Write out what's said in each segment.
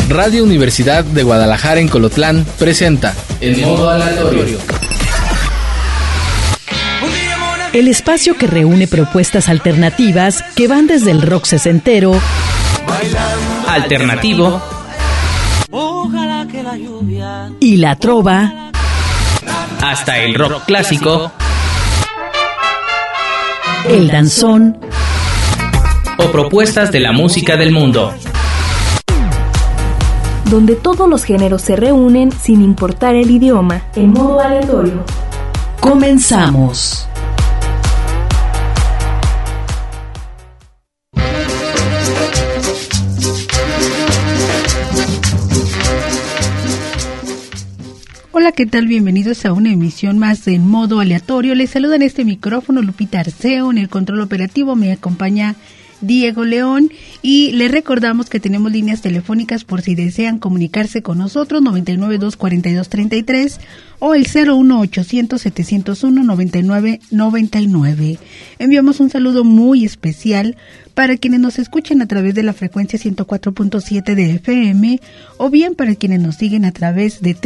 Radio Universidad de Guadalajara en Colotlán presenta El Modo Aleatorio. El espacio que reúne propuestas alternativas que van desde el rock sesentero, alternativo y la trova, hasta el rock clásico, el danzón o propuestas de la música del mundo. Donde todos los géneros se reúnen sin importar el idioma, en modo aleatorio. Comenzamos. Hola, ¿qué tal? Bienvenidos a una emisión más de En Modo Aleatorio. Les saluda en este micrófono Lupita Arceo. En el control operativo me acompaña Diego León y les recordamos que tenemos líneas telefónicas por si desean comunicarse con nosotros, 992-4233 o el 01800-701-9999. Enviamos un saludo muy especial para quienes nos escuchan a través de la frecuencia 104.7 de FM o bien para quienes nos siguen a través de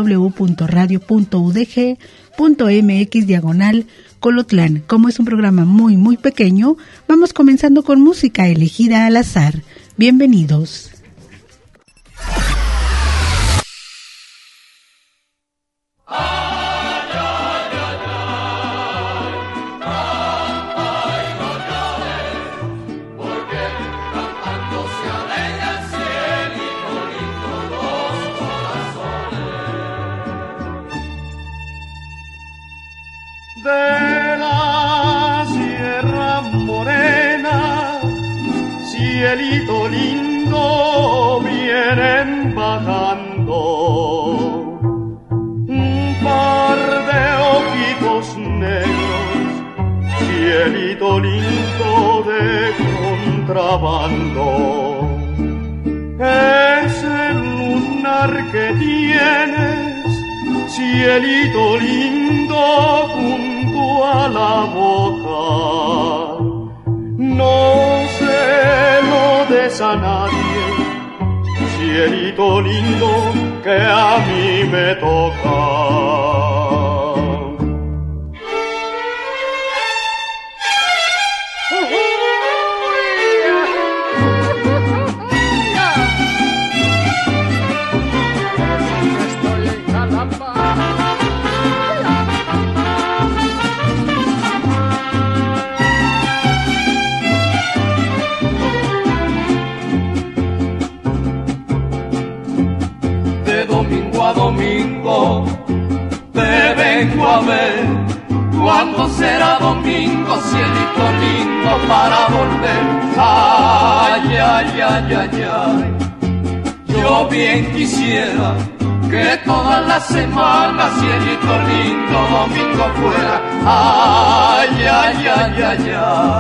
www.radio.udg.mx/Colotlán. Como es un programa muy pequeño, vamos comenzando con música elegida al azar. Bienvenidos. De la Sierra Morena, cielito lindo, vienen bajando un par de ojitos negros, cielito lindo de contrabando. Ese lunar que tienes, cielito lindo, junto a la boca, no se lo des a nadie, cielito lindo, que a mí me toca. Domingo, te vengo a ver. ¿Cuándo será domingo, cielito lindo, para volver? Ay, ay, ay, ay, ay. Yo bien quisiera que toda la semana, cielito lindo, domingo fuera. Ay, ay, ay, ay,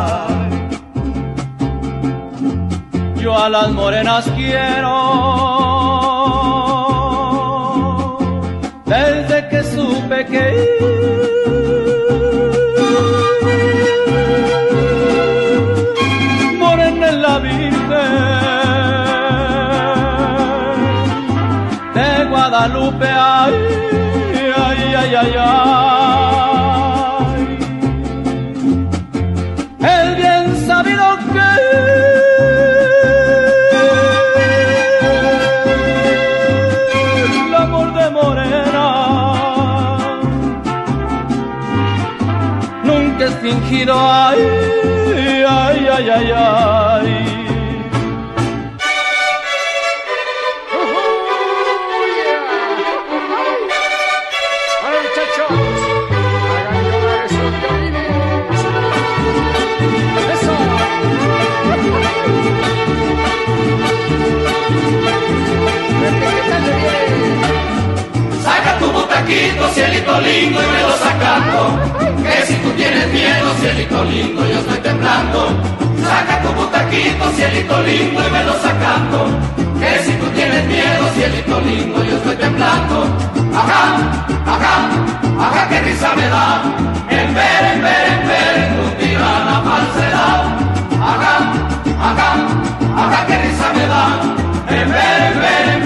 ay. Yo a las morenas quiero desde que supe que morena es la Virgen de Guadalupe. Ay, ay, ay, ay, ay. Es bien sabido que el amor de morena nunca es fingido. Ay, ay, ay, ay, ay. Bueno, muchachos, hagan llorar esos violines. Eso. Saca tu butaquito, cielito lindo, y me lo sacando. Que si tú tienes miedo, cielito lindo, yo estoy temblando. Saca tu butaquito, cielito lindo, y me lo sacando. Que si tú tienes miedo, cielito lindo, yo estoy temblando. Ajá, ajá, ajá, qué risa me da. En ver, tu tirana falsedad. Ajá, ajá, ajá, qué risa me da. En ver,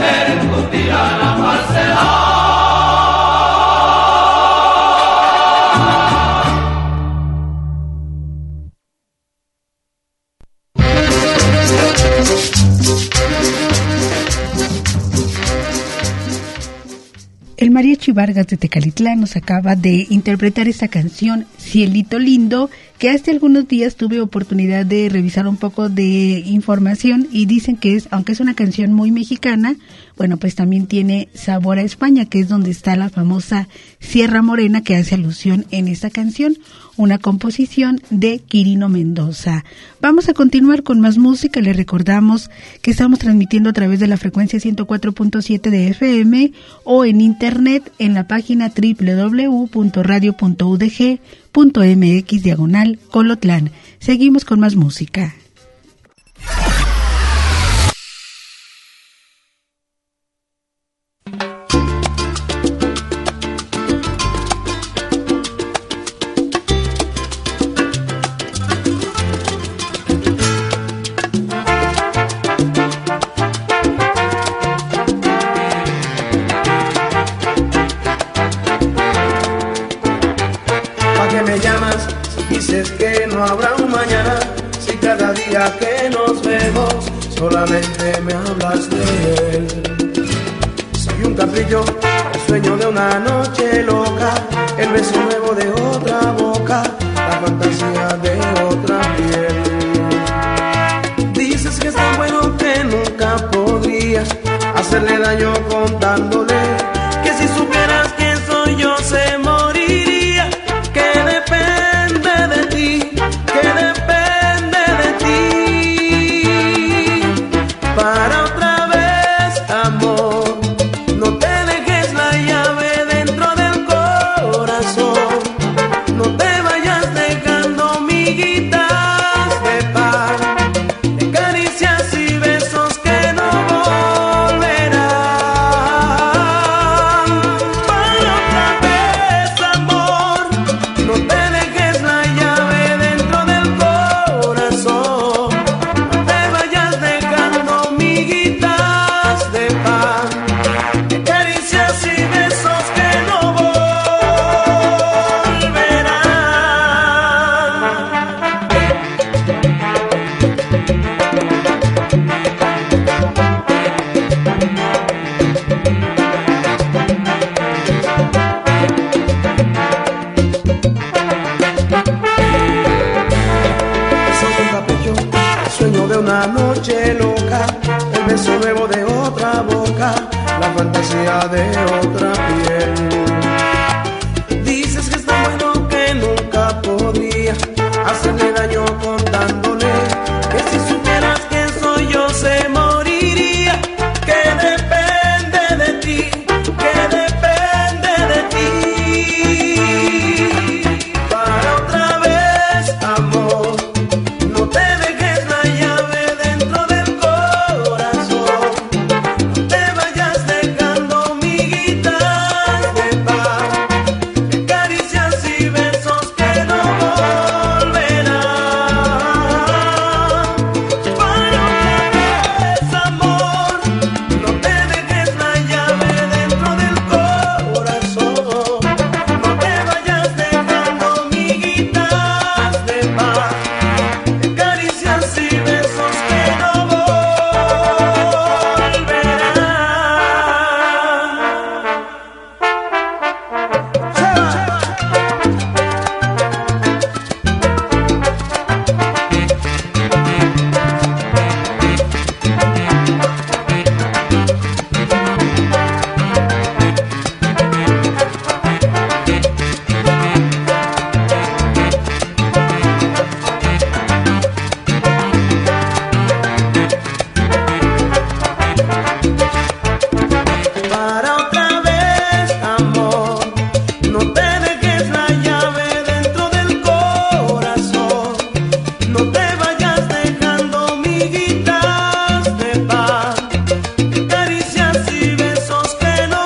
Richie Vargas de Tecalitlán nos acaba de interpretar esta canción Cielito Lindo, que hace algunos días tuve oportunidad de revisar un poco de información y dicen que aunque es una canción muy mexicana, bueno, pues también tiene sabor a España, que es donde está la famosa Sierra Morena que hace alusión en esta canción, una composición de Quirino Mendoza. Vamos a continuar con más música. Les recordamos que estamos transmitiendo a través de la frecuencia 104.7 de FM o en internet en la página www.radio.udg.mx/Colotlán. Seguimos con más música. Que nos vemos, solamente me hablas de él. Soy un capricho, el sueño de una noche loca, el beso nuevo de otra boca, la fantasía de otra piel. Dices que es tan bueno que nunca podrías hacerle daño contándole que si supieras quién soy yo se moriría, que depende de ti, que depende para otra vez, amor. No te dejes la llave dentro del corazón. No te vayas dejando miguitas de pan, de caricias y besos que no volverán. Para otra vez, amor. No te dejes la llave dentro del corazón. No te vayas dejando miguitas de pan, de caricias y besos que no volverán. Soy un capricho, el sueño de una noche loca, el beso nuevo de otra boca, la fantasía de otra piel. Dices que es tan bueno que nunca podría hacerle daño contándole que si supieras quién soy yo se moriría, que depende de ti, que depende de ti. Para otra vez, amor. No te dejes la llave dentro del corazón. No te vayas dejando miguitas de pan, de caricias y besos que no volverán. Para otra vez, amor. No te dejes la llave dentro del corazón. No te vayas dejando miguitas de pan, de caricias y besos que no volverán. Para otra vez, amor. No te dejes la llave dentro del corazón. No te vayas dejando miguitas de pan, de caricias y besos que no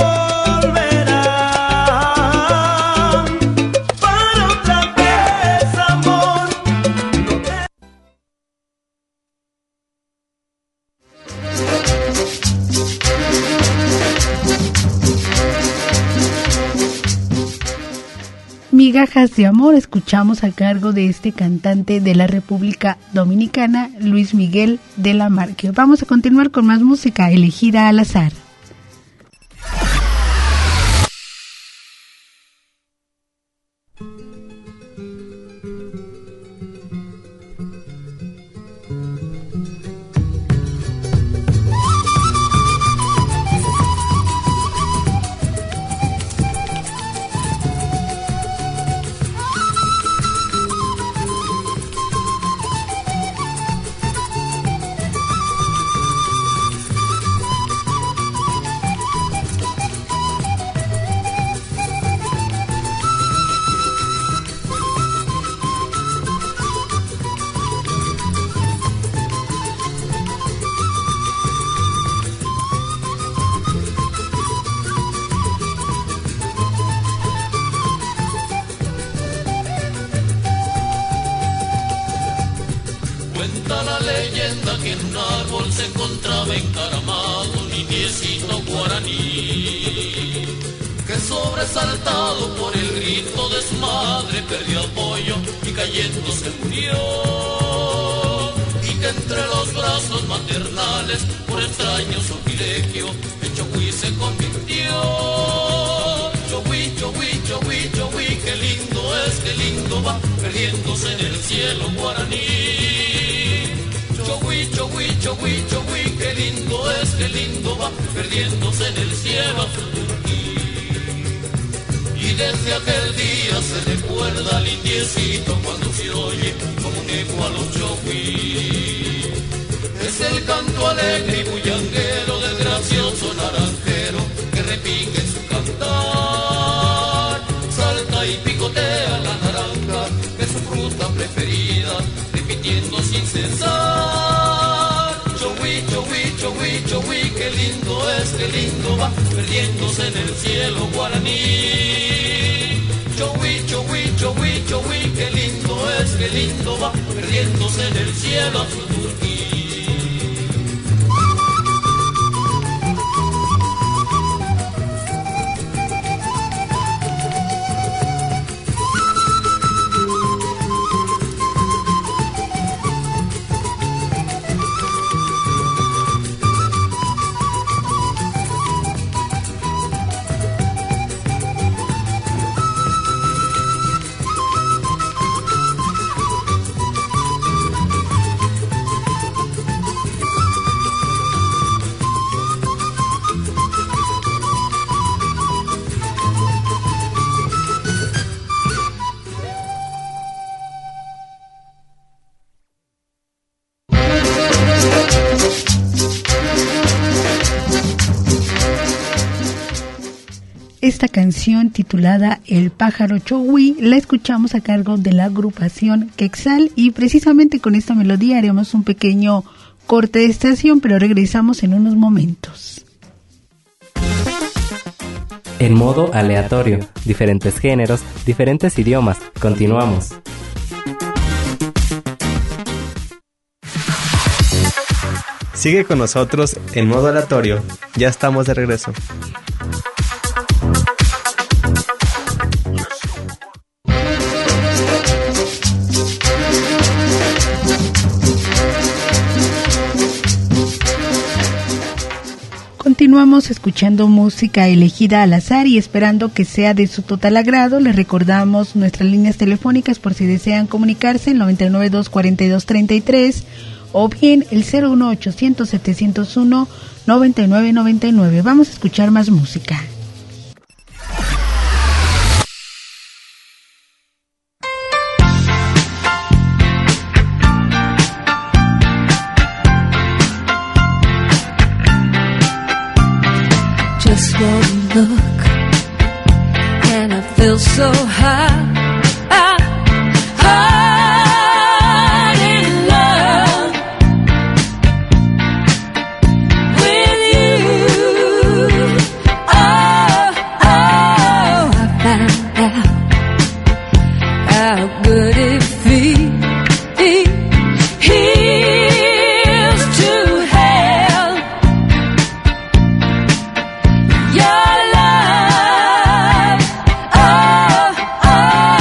volverán. Para otra vez, amor. No te... Migajas de amor escuchamos a cargo de este cantante de la República Dominicana, Luis Miguel de la Marque. Vamos a continuar con más música elegida al azar. se encontraba encaramado un indiecito guaraní, que sobresaltado por el grito de su madre perdió apoyo y cayendo se murió, y que entre los brazos maternales por extraño sortilegio en Chogüí se convirtió. Chogüí, Chogüí, Chogüí, Chogüí, qué lindo va perdiéndose en el cielo guaraní. Chogüí, Chogüí, Chogüí, Chogüí, qué lindo va perdiéndose en el cielo azul. Y desde aquel día se recuerda al indiecito cuando se oye como un eco a los Chogüí. Es el canto alegre y bullanguero del gracioso naranjero que repinga en su cantar. Salta y picotea la naranja, que es su fruta preferida, repitiendo sin cesar. Chogüí, Chogüí, Chogüí, Chogüí, qué lindo va perdiéndose en el cielo guaraní. Chogüí, Chogüí, Chogüí, Chogüí, qué lindo va perdiéndose en el cielo azul turquí. Esta canción titulada El pájaro Chogüí la escuchamos a cargo de la agrupación Quexal, y precisamente con esta melodía haremos un pequeño corte de estación, pero regresamos en unos momentos. En modo aleatorio, diferentes géneros, diferentes idiomas. Continuamos. Sigue con nosotros en modo aleatorio. Ya estamos de regreso. Continuamos escuchando música elegida al azar y esperando que sea de su total agrado. Les recordamos nuestras líneas telefónicas por si desean comunicarse, el 992-4233 o bien el 01800-701-9999. Vamos a escuchar más música. Just one look and I feel so high, high in love with you. Oh, oh, I found out how good it feels to have your love. Oh, oh.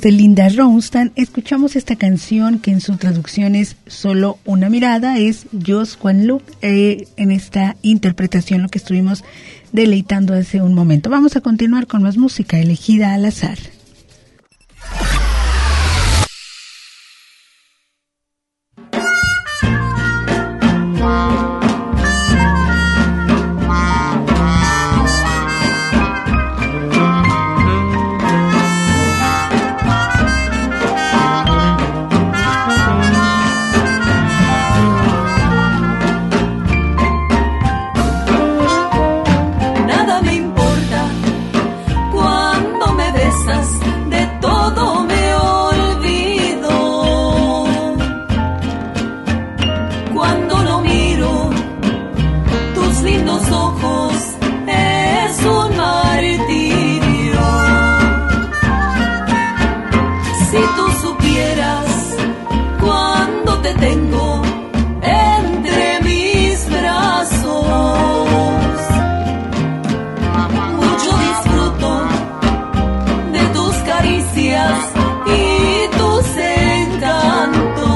de Linda Ronstadt, escuchamos esta canción que en su traducción es Solo una mirada, es Just One Look, en esta interpretación lo que estuvimos deleitando hace un momento. Vamos a continuar con más música elegida al azar. Nada me importa cuando me besas, de todo me olvido. Cuando lo miro, tus lindos ojos, es un martirio. Si tú supieras cuando te tengo entre mis brazos, mucho disfruto de tus caricias y tus encantos.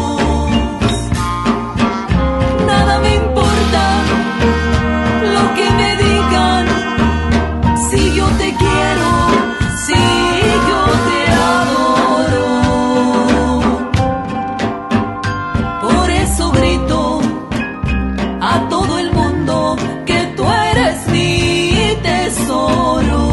Nada me importa lo que me digan, si yo te quiero, si yo te adoro. Por eso grito a todo el mundo que tú eres mi tesoro.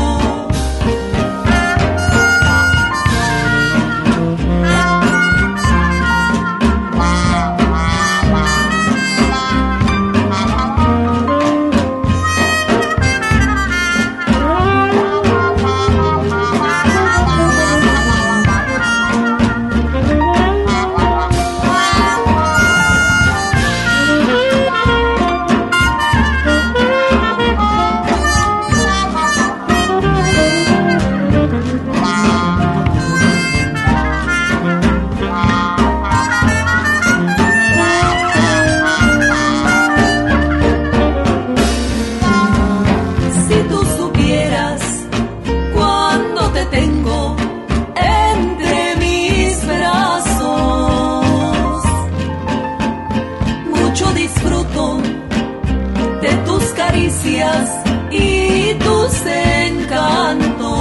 Si tú supieras cuando te tengo entre mis brazos, mucho disfruto de tus caricias y tus encantos.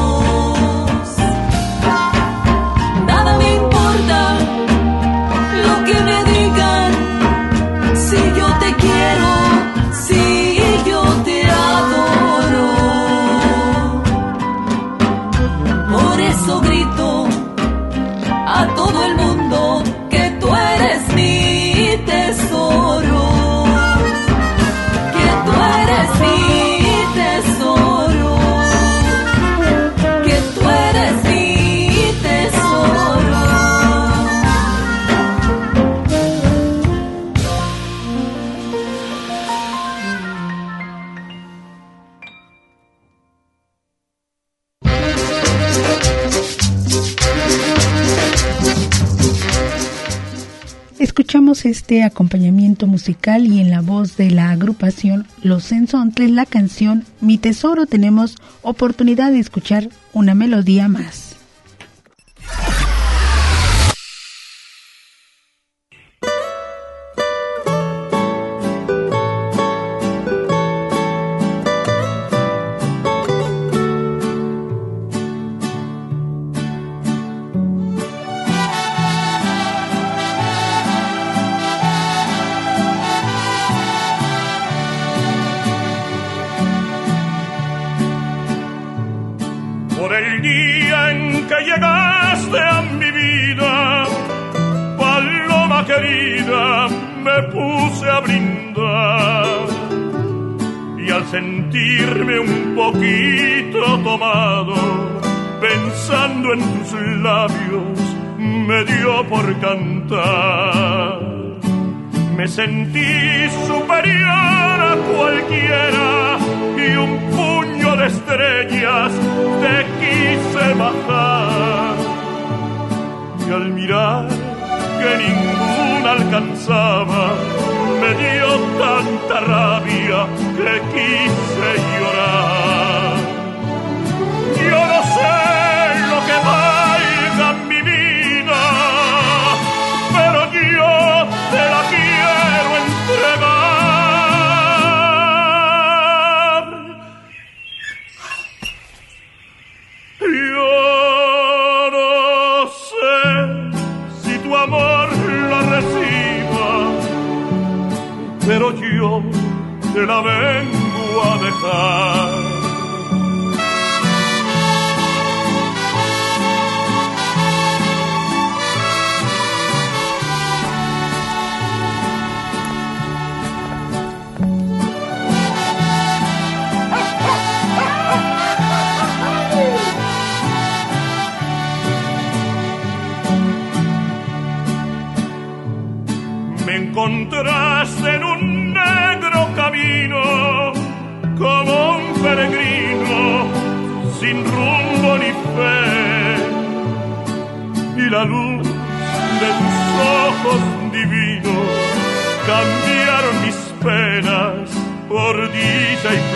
Nada me importa lo que me digan, si yo te quiero, si yo te adoro. Por eso grito a todo el mundo que tú eres mi tesoro, que tú eres mi tesoro, que tú eres mi tesoro. Escuchamos este acompañamiento musical y en la voz de la agrupación Los Sensontles, la canción Mi Tesoro. Tenemos oportunidad de escuchar una melodía más. Por el día en que llegaste a mi vida, paloma querida, me puse a brindar. Y al sentirme un poquito tomado, pensando en tus labios, me dio por cantar. Me sentí superior a cualquiera y un puño de estrellas te quise bajar. Y al mirar que ninguna alcanzaba, me dio tanta rabia que quise llorar. Yo no sé lo que baila pero yo te la vengo a dejar. Me encontraste en un negro camino, como un peregrino, sin rumbo ni fe, y la luz de tus ojos divinos cambiaron mis penas por dicha y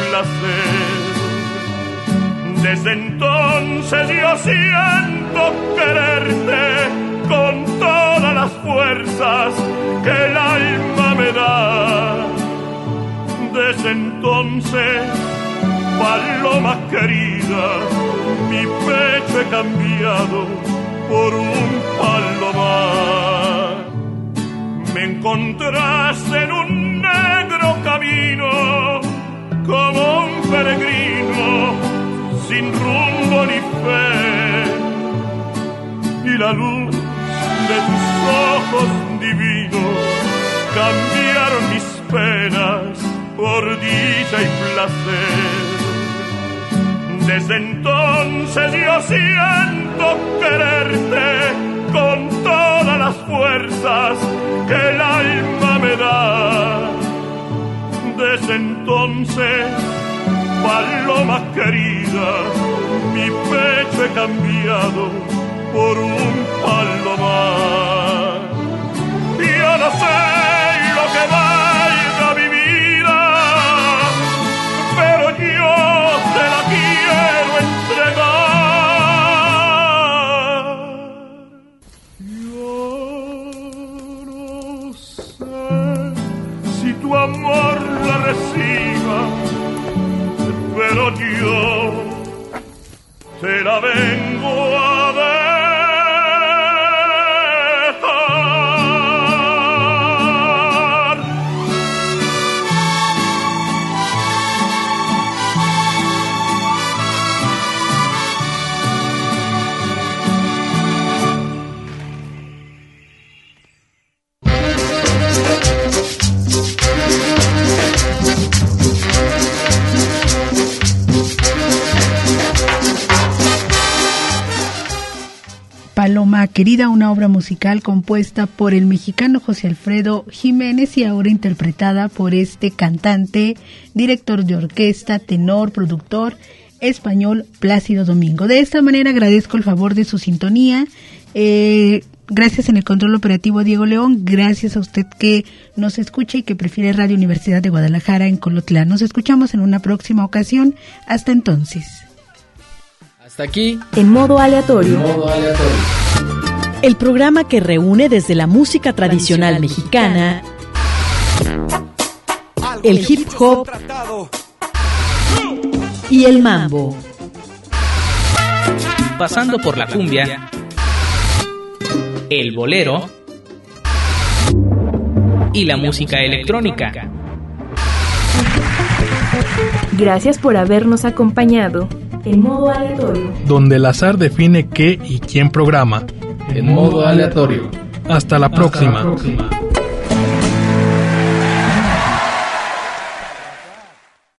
placer. Desde entonces yo siento quererte con todas las fuerzas que el alma me da. Desde entonces, paloma querida, mi pecho he cambiado por un palomar. Me encontraste en un negro camino, como un peregrino, sin rumbo ni fe, y la luz de tus ojos divinos cambiaron mis penas por dicha y placer. Desde entonces yo siento quererte con todas las fuerzas que el alma me da. Desde entonces, paloma querida, mi pecho he cambiado por un palomar. Yo no sé lo que valga mi vida, pero yo te la quiero entregar. Yo no sé si tu amor la reciba, pero yo te la vengo a dar. Paloma Querida, una obra musical compuesta por el mexicano José Alfredo Jiménez y ahora interpretada por este cantante, director de orquesta, tenor, productor español Plácido Domingo. De esta manera agradezco el favor de su sintonía. Gracias en el control operativo Diego León, gracias a usted que nos escucha y que prefiere Radio Universidad de Guadalajara en Colotlán. Nos escuchamos en una próxima ocasión. Hasta entonces. Hasta aquí, En Modo Aleatorio. El programa que reúne desde la música tradicional mexicana, el hip hop y el mambo. Pasando por la cumbia, el bolero y la música electrónica. Gracias por habernos acompañado. En Modo Aleatorio. Donde el azar define qué y quién programa. En Modo Aleatorio. Hasta la próxima.